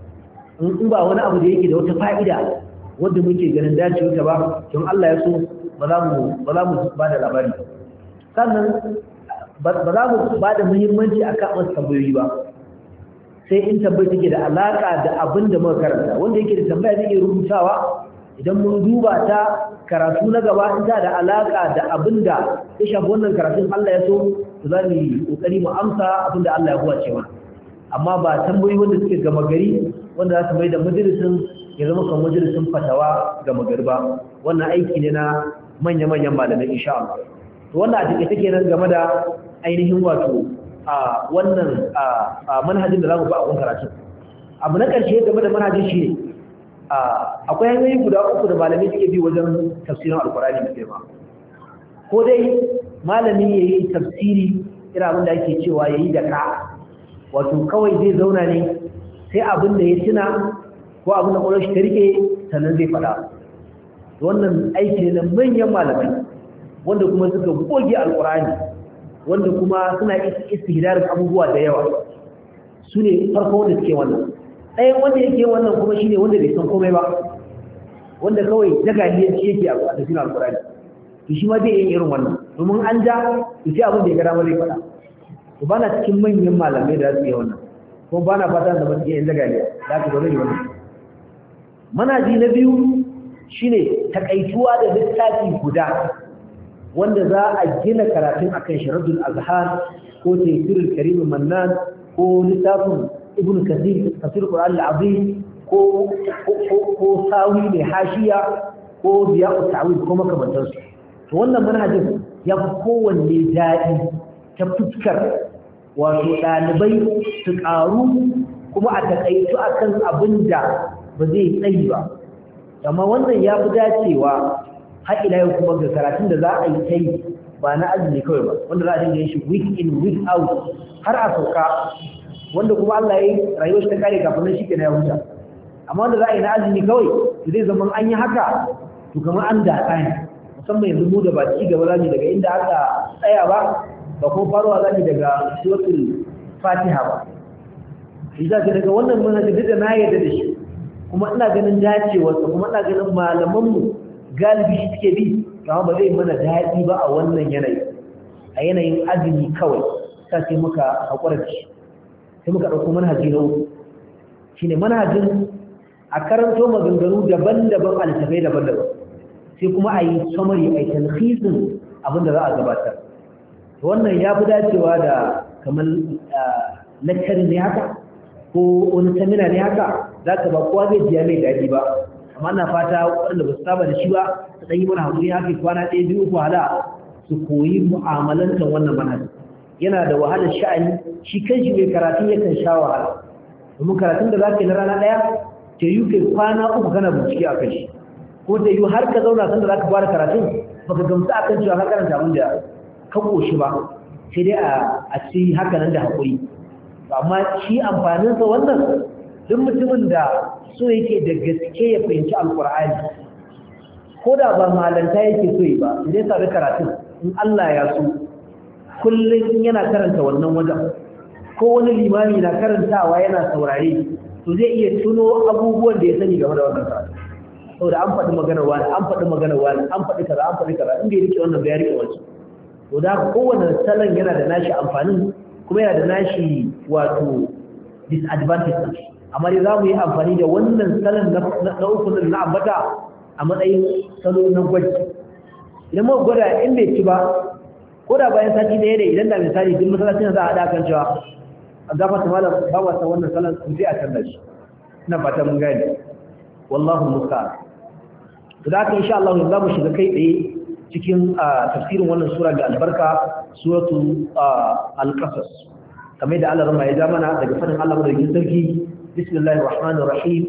in ba wani abu da yake da wata fa'ida wanda muke ganin dacewa ta ba don Allah ya so ba za mu ba da labari sannan ba za mu ba da muhimmanci akan wasu tambayoyi ba sai in tambayi take da alaka da abin da muka karanta wanda yake da tambaya zai iya rubutawa idan mun duba ta karatu na gaba in ta da alaka da abin da ya shafi wannan karatun Allah ya so to za mu yi kokari mu amsa abin da Allah ya huwace mana amma ba tambayi wanda suke gama gari wanda za su mai da majalisin ya zama kan majalisin fatawa gama gari ba wannan aiki ne na manya-manyan malamai insha Allah to wannan a take take nan game da ainihin wato wannan manhajin da za mu ba a kun karatu abu na ƙarshe game da manhajin shi ne akwai hanyoyi guda uku da malamai suke bi wajen tafsirin alkurani da girma ko dai malami ya yi tafsiri irin abin da ake cewa ya yi da ka wato kawai zai zauna ne sai abin da ya tuna ko abin da ƙwarar shi ta rike sannan zai faɗa wannan aiki ne na manyan malamai wanda kuma suka goge alkurani wanda kuma suna istihdarin abubuwa da yawa su ne farko wanda suke wannan ɗayan wanda yake wannan kuma shine wanda bai san komai ba wanda kawai jagaliyanci yake a tafsirin alkurani to shi ma zai yi irin wannan domin an ja to sai abin da ya ga dama zai faɗa to bana cikin manyan malamai da su yi wannan kuma bana fata da mutum yin jagaliya da ka zo yi wannan manhaji na biyu shine takaituwa da littafi guda wanda za a gina karatun akan sharadul azhar ko tafsirul karim mannan ko littafin ibn kathir tafsir qur'an al-azim ko sawi mai hashiya ko ziya'u ta'wil ko makamantar su to wannan manhajin ya fi kowanne daɗi ta fuskar wato ɗalibai su ƙaru kuma a taƙaitu akan abin da ba zai tsayi ba amma wannan ya fi dacewa har ila yau kuma ga karatun da za a yi ta yi ba na azumi kawai ba wanda za a dinga yin shi week in week out har a sauka wanda kuma Allah ya yi rayuwar shi ta kare kafin nan shi ke na ya huta amma wanda za a yi na azumi kawai to zai zama an yi haka to kamar an datsa ne musamman yanzu mu da ba ci gaba za mu daga inda aka tsaya ba ba kuma faruwa za mu daga suratul fatiha ba shi za ka daga wannan manhajin duk da na yarda da shi kuma ina ganin dacewarsa kuma ina ganin malamanmu galibi shi suke bi kama ba zai mana daɗi ba a wannan yanayi a yanayin azumi kawai ta sai muka haƙura da shi sai muka ɗauko manhaji na uku shi ne manhajin a karanto maganganu daban-daban a littafai daban-daban sai kuma a yi samari a yi talhisin abin da za a gabatar wannan ya fi dacewa da kamar lecture ne haka ko wani samina ne haka za ka ba kowa zai jiya mai daɗi ba amma na fata waɗanda ba su saba da shi ba su ɗan yi mana haƙuri haka kwana ɗaya biyu ko hala su koyi mu'amalantar wannan manhaji yana da wahalar sha'ani shi kanshi mai karatun yakan sha wahala domin karatun da za ka yi na rana ɗaya ta yi kai kwana uku kana bincike a kan shi ko ta yi har ka zauna sanda za ka fara karatun baka gamsu a kan cewa ka karanta abin da ka ƙoshi ba sai dai a ci haka nan da haƙuri amma shi amfaninsa wannan duk mutumin da so yake da gaske ya fahimci alkur'ani ko da ba malanta yake so yi ba idan sabi karatun in Allah ya so kullum yana karanta wannan wajen ko wani limami na karantawa yana saurare to zai iya tuno abubuwan da ya sani game da wannan karatu saboda an faɗi maganar wani an faɗi maganar wani an faɗi kaza an faɗi kaza in bai rike wannan bai rike wancan to da kowane salon yana da nashi amfanin kuma yana da nashi wato disadvantage amma dai za mu yi amfani da wannan salon na uku na ambata a matsayin salo na gwaji idan muka gwada in bai ci ba ko da bayan sati ɗaya ne idan da misali duk masallacin za a haɗa kan cewa a gafata malam ba wasa wannan salon sun sai a canza shi ina fata mun gane wallahu musta'an to da haka insha Allah za mu shiga kai tsaye cikin tafsirin wannan sura da albarka suratu al-qasas kamar da Allah rama ya ja mana daga fadin Allah madaukakin sarki bismillahir rahmanir rahim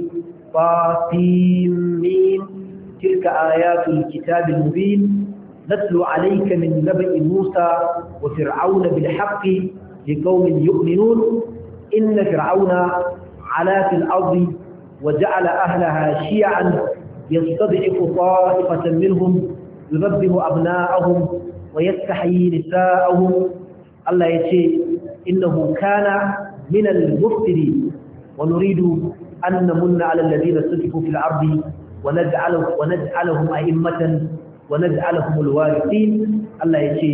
fatim mim tilka ayatul kitabil mubin natlu alayka min naba'i musa wa fir'auna bil haqqi liqaumin yu'minun inna fir'auna 'ala fil ardi wa ja'ala ahlaha shi'an yastad'ifu ta'ifatan minhum يذبه أبناءهم ويستحيي نساءهم الله يتي إنه كان من المفسدين ونريد أن نمن على الذين استضعفوا في الأرض ونجعلهم أئمة ونجعلهم الوارثين الله يتي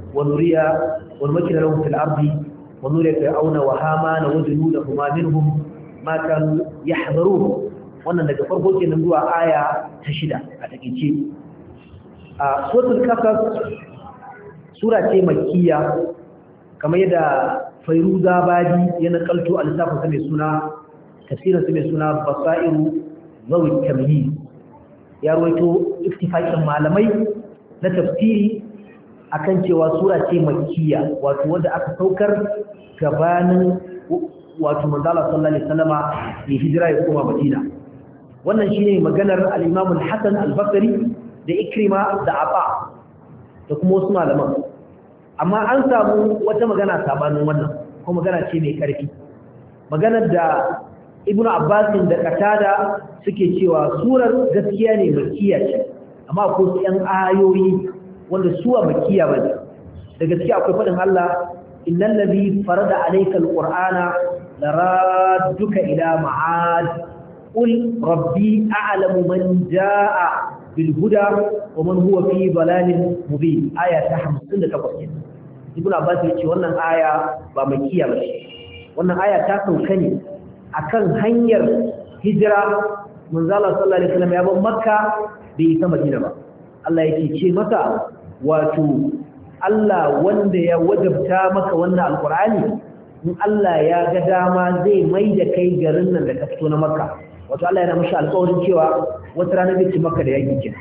ونمكن لهم في الأرض ونري فرعون وهامان وجنودهما منهم ما كانوا يحذرون wannan daga farko kenan zuwa aya ta 6 a takeice suratul qasas sura ce makkiya kamar yadda Fayruza Badi ya nakalto a littafin sa mai suna tafsirin sa mai suna Basairu zawi tamyiz ya rawaito ittifaqin malamai na tafsiri akan cewa sura ce makkiya wato wanda aka saukar gabanin wato manzo Allah sallallahu alaihi wasallama ya hijira ya koma Madina wannan shine maganar al-Imam al-Hasan al-Basri da Ikrima da Aba da kuma wasu malaman amma an samu wata magana sabanin wannan ko magana ce mai karfi maganar da Ibn Abbas da Qatada suke cewa surar gaskiya ne makkiya ce amma akwai su ɗan ayoyi wanda su a makkiya bane da gaskiya akwai fadin Allah innal ladhi farada alayka alqur'ana laradduka ila ma'ad qul rabbi a'lamu man jaa بالهدى ومن هو في ضلال مبين آية 58 Ibn Abbas ya ce wannan aya ba makiya ba wannan aya ta sauka ne akan hanyar hijira manzo Allah sallallahu alaihi wasallam ya bar Makka bai isa Madina ba Allah yake ce masa wato Allah wanda ya wajabta maka wannan alqur'ani in Allah ya ga dama zai mai da kai garin nan da ka fito na Makka wato Allah yana mishi alƙawarin cewa wata rana zai ci Makka da yaki kin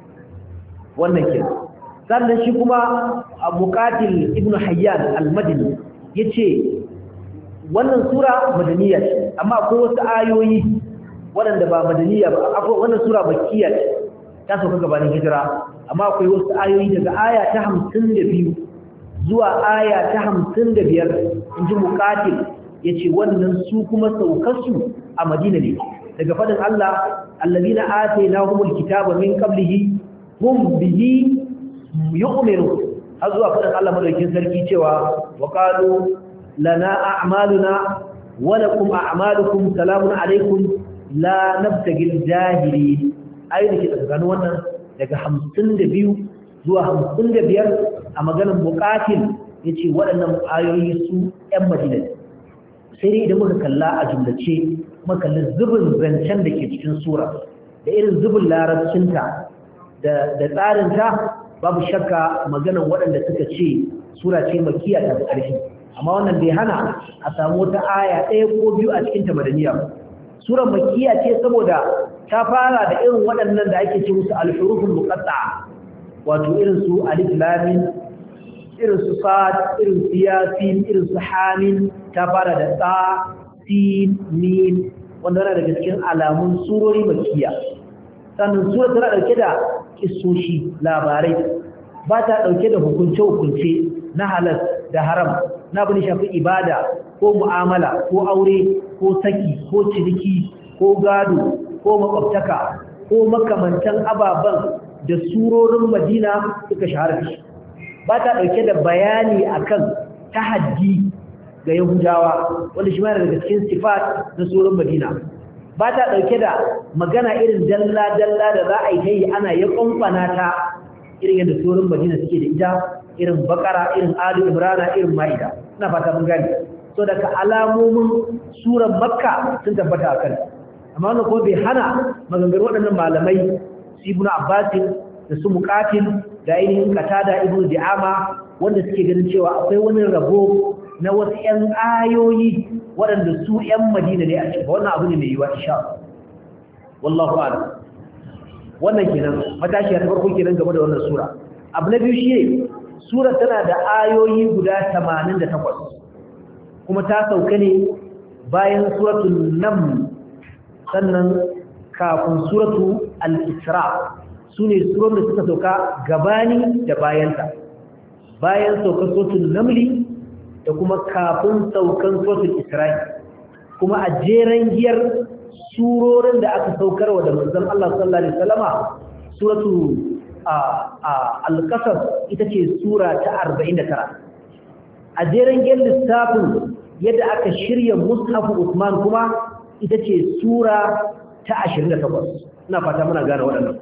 wannan kin sannan shi kuma Muqatil ibn Hayyan al-Madini yace wannan sura madaniya ce amma akwai wasu ayoyi waɗanda ba madaniya ba akwai wannan sura makkiya ce ta sauka gabanin hijira amma akwai wasu ayoyi daga aya ta 52 zuwa aya ta 55 inji Muqatil yace wannan su kuma saukarsu a Madina ne daga fadin Allah allazina atainahumul kitaba min qablihi hum bihi yu'minu har zuwa fadin Allah madaukakin sarki cewa wa qalu lana a'maluna wa lakum a'malukum salamun alaykum la nabtagil jahili ayi da ke wannan daga 52 zuwa 55 a maganar Muqatil yace waɗannan ayoyi su ƴan Madina sai dai idan muka kalla a jumlace kuma kallon zubin zancen da ke cikin sura da irin zubin larabcinta da tsarinta babu shakka maganan waɗanda suka ce sura ce makiya ta ƙarfi amma wannan bai hana a samu wata aya ɗaya ko biyu a cikin ta madaniya sura makiya ce saboda ta fara da irin waɗannan da ake ce musu al-huruful muqatta'a wato irin su alif lam mim irin su sad irin su yasin irin su hamim ta fara da ta sin mim wanda yana daga cikin alamun surori makiya sannan sura tana dauke da kissoshi labarai ba ta dauke da hukunce-hukunce na halal da haram na bani shafi ibada ko mu'amala ko aure ko saki ko ciniki ko gado ko makwabtaka ko makamantan ababan da surorin Madina suka shahara shi ba ta dauke da bayani akan tahaddi ga Yahudawa wanda shi ma daga cikin sifat na surorin Madina ba ta dauke da magana irin dalla-dalla da za a yi ana ya kwamfana ta irin yadda surorin Madina suke da ita irin Bakara irin Ali Imran irin Maida ina fata mun gani so daga alamomin surar Makka sun tabbata akan amma wannan ko bai hana maganganun waɗannan malamai Ibn Abbas da su Muqatil da ainihin Qatada Ibn Di'ama wanda suke ganin cewa akwai wani rabo na wasu ƴan ayoyi waɗanda su ƴan Madina ne a cikin wannan abu ne mai yiwa insha Allah wallahu a'lam wannan kenan matashiya ta farko kenan game da wannan sura abu na biyu shine sura tana da ayoyi guda 88 kuma ta sauka ne bayan suratul Naml sannan kafin suratu al-Isra sune surorin da suka sauka gabani da bayanta bayan saukar suratul Naml da kuma kafin saukan suratul Isra'i kuma a jeran giyar surorin da aka saukarwa da manzon Allah sallallahu alaihi wasallama suratu al-Qasas ita ce sura ta 49 a jeran giyar lissafin yadda aka shirya mushaf Usman kuma ita ce sura ta 28 ina fata muna gane waɗannan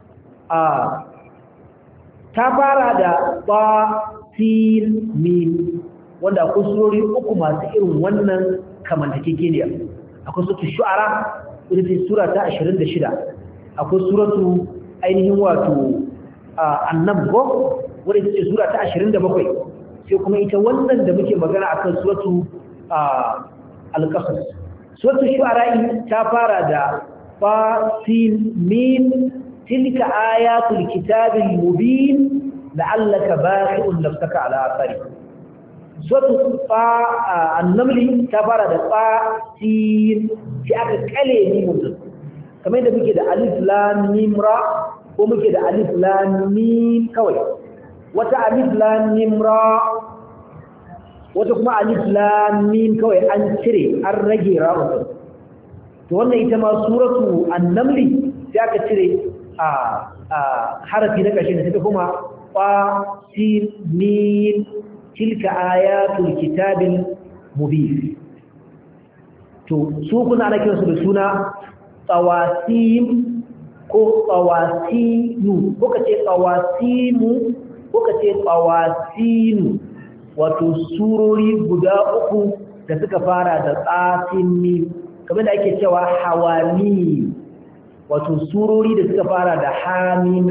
ta fara da ba sin mim wanda akwai surori uku masu irin wannan kamantakekeniya akwai suratu shu'ara ita ce sura ta 26 akwai suratu ainihin wato annabgo wadda ita ce sura ta 27 sai kuma ita wannan da muke magana akan suratu al-qasas suratu shu'ara ta fara da fa sin mim tilka ayatul kitabil mubin la'allaka baqi'un nafsaka ala athari suratu an-naml ta fara da fa sin sai aka kale ni mun kamar da muke da alif lam mim ra ko muke da alif lam mim kawai wata alif lam mim ra wata kuma alif lam mim kawai an cire an rage ra'u to wannan ita ma suratu an-naml sai aka cire harafi na ƙarshe da take kuma fa sin mim tilka ayatul kitabil mubin to su kuna ana kiransu da suna tsawasim ko tsawasinu ko kace tsawasimu ko kace tsawasinu wato surori guda uku da suka fara da tsasinni kamar da ake cewa hawami wato surori da suka fara da hamim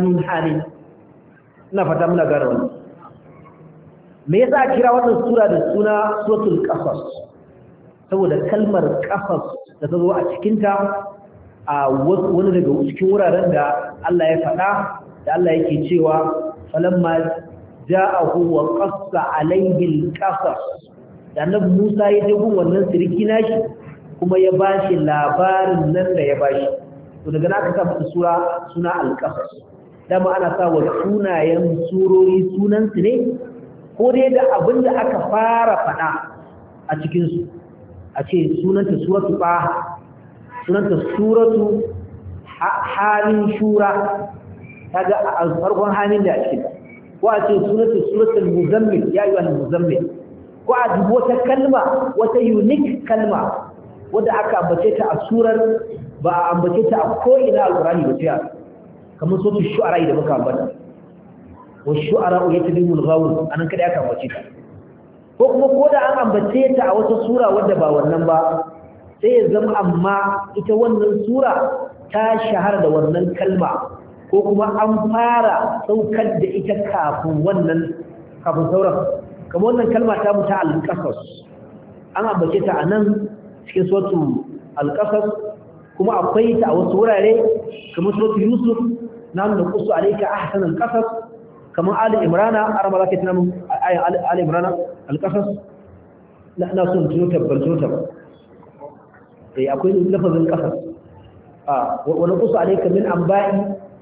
ina fata muna gane wannan me yasa kira wannan sura da suna suratul qasas saboda kalmar qasas da ta zo a cikin ta a wani daga cikin wuraren da Allah ya faɗa da Allah yake cewa falamma ja'ahu wa qassa alayhi al-qasas da annabi Musa ya je gun wannan sirki nashi kuma ya bashi labarin nan da ya bashi to daga nan aka sa mata suna al-qasas dama ana sa wa sunayen surori sunan su ne ko dai da abinda aka fara faɗa a cikin su a ce sunanta suratu Taha sunanta suratu halin shura kaga a farkon halin da ake ko a ce sunanta suratul muzammil ya yi wani muzammil ko a dubo wata kalma wata unique kalma wadda aka ambace ta a surar ba a ambace ta a ko'ina alƙurani ba fiya kamar suratul shu'ara da muka ambata wa shu'ara yatadimul ghawun anan kada aka ambace ta ko kuma ko da an ambace ta a wata sura wadda ba wannan ba sai ya zama amma ita wannan sura ta shahara da wannan kalma ko kuma an fara saukar da ita kafin sauran kamar wannan kalma ta mutu al-qasas an ambace ta a nan cikin suratu al-qasas kuma akwai ta a wasu wurare kamar suratu yusuf nan da kusu alayka ahsan al-qasas kamar ali imrana arama zaka tana mun ali imrana al-qasas na sun tuno tabbar akwai lafazin qasas wani kusu alayka min anba'i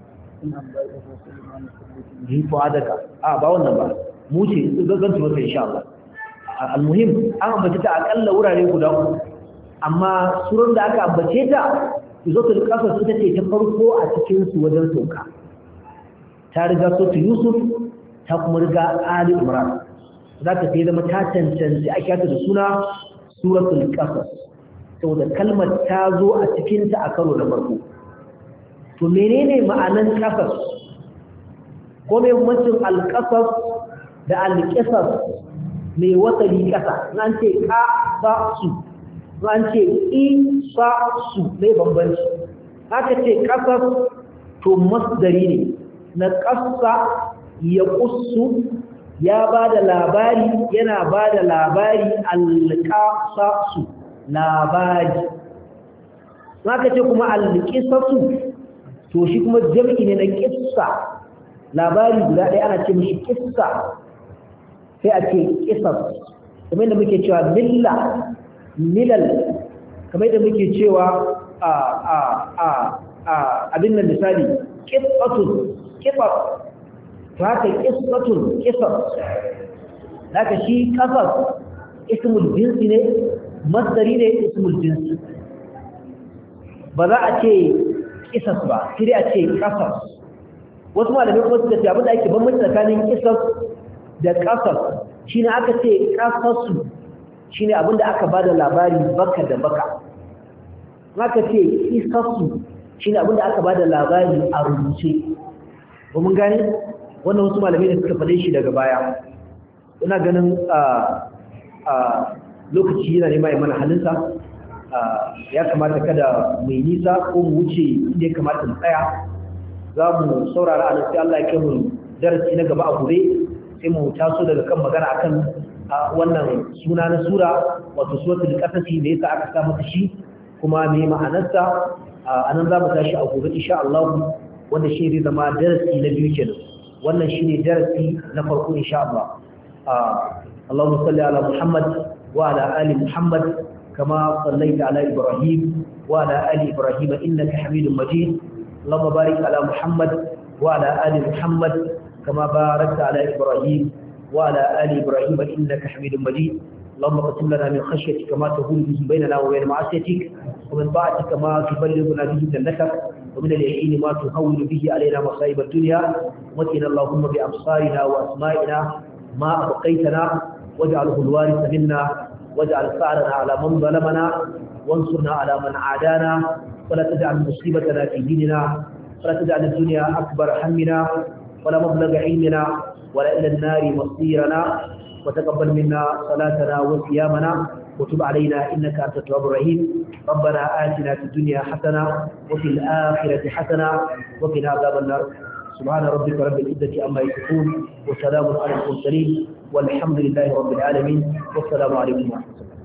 jifu adaka ba wannan ba mu ce zan tuno ta insha Allah almuhim an ambace ta akalla wurare guda uku amma surun da aka ambace ta suratul qasas ita ce ta farko a cikin su wajen sauka ta riga suratul yusuf ta kuma riga ali imran zaka sai zama ta cancanci a kiyata da suna suratul qasas saboda kalmar ta zo a cikin ta a karo na farko to menene ma'anan qasas ko me mutum al-qasas da al-qisas mai wasali kasa an ce ka sa su an ce isa su mai bambanci haka ce kasar to masdari ne na kasa ya kusu ya ba da labari yana ba da labari alƙasa su labari haka ce kuma alƙisa su to shi kuma jam'i ne na kissa labari guda ɗaya ana ce mashi kissa sai a ce kisas kamar yadda muke cewa milal kamar yadda muke cewa abin nan misali kisatun kisas to haka kisatun kisas haka shi kasas ismul jinsi ne masdari ne ismul jinsi ba za a ce kisas ba sai a ce kasas wasu malamai kuma suka ce abin da ake bambanci tsakanin kisas da kasas shine aka ce kasasu shine abinda aka bada labari baka da baka aka ce kisasu shine abinda aka bada labari a rubuce ba mun gane wannan wasu malamai da suka fade shi daga baya ina ganin lokaci yana nema mana halinsa ya kamata kada mu yi nisa ko mu wuce inda ya kamata mu tsaya za mu saurara a nan sai Allah ya kai mu darasi na gaba a gobe sai mu taso daga kan magana akan wannan suna na sura wato suratul qasasi da yasa aka sa masa shi kuma me ma'anarsa anan za mu tashi a gobe insha Allah wanda shi zai zama darasi na biyu kenan wannan shine darasi na farko insha Allah Allahumma salli ala Muhammad wa ala ali Muhammad kama sallaita ala Ibrahim wa ala ali Ibrahim innaka Hamidum Majid Allahumma barik ala Muhammad wa ala ali Muhammad كما باركت على إبراهيم وعلى آل إبراهيم إنك حميد مجيد اللهم اقسم لنا من خشيتك ما تهون به بيننا وبين معصيتك ومن طاعتك ما تبلغنا به جنتك ومن اليقين ما تهون به علينا مصائب الدنيا ومتنا اللهم بأبصارنا وأسمائنا ما أبقيتنا واجعله الوارث منا واجعل ثأرنا على من ظلمنا وانصرنا على من عادانا ولا تجعل مصيبتنا في ديننا ولا تجعل الدنيا أكبر همنا ولا مبلغ علمنا ولا إلى النار مصيرنا وتقبل منا صلاتنا وصيامنا وتب علينا إنك أنت التواب الرحيم ربنا آتنا في الدنيا حسنة وفي الآخرة حسنة وقنا عذاب النار سبحان ربك رب العزة عما يصفون وسلام على المرسلين والحمد لله رب العالمين والسلام عليكم ورحمة الله